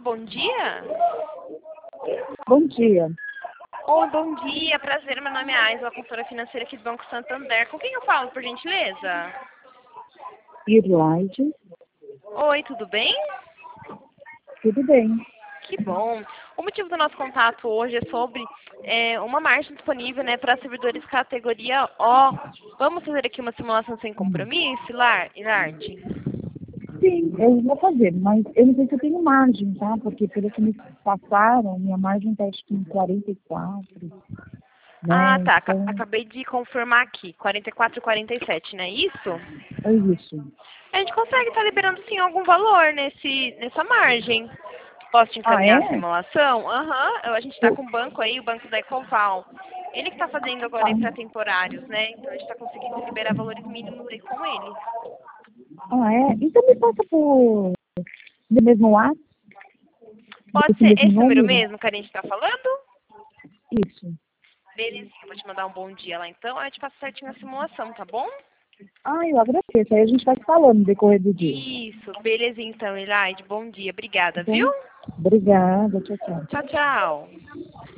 bom dia. Bom dia. Oi, bom dia, prazer, meu nome é Aisla, consultora financeira aqui do Banco Santander. Com quem eu falo, por gentileza? Irlaide, Oi, tudo bem? tudo bem. Que bom. O motivo do nosso contato hoje é sobre uma margem disponível, né, para servidores categoria O. Vamos fazer aqui uma simulação sem compromisso, Ilarte? Sim, eu vou fazer, mas eu não sei se eu tenho margem, tá? Porque pelo que me passaram, minha margem está acho que em 44, Ah, né? tá. Então, Acabei de confirmar aqui. 44 e 47, não é isso? é isso. A gente consegue estar liberando sim algum valor nessa margem. Posso te Ah, encaminhar a é? simulação? Aham. A gente está Eu- com o banco aí, o banco da Ecoval. Ele que está fazendo agora aí para temporários, né? Então a gente está conseguindo liberar valores mínimos aí com ele. é? Então me passa do mesmo ar, Pode desse ser mesmo esse número número? mesmo que a gente está falando? Isso. Belezinha, vou te mandar um bom dia lá então. Aí eu te passo certinho a simulação, tá bom? Eu agradeço. Aí a gente vai se falando no decorrer do dia. Isso, belezinha então, Elaide. Bom dia, obrigada, viu? Então, obrigada. Tchau, tchau. Tchau, tchau.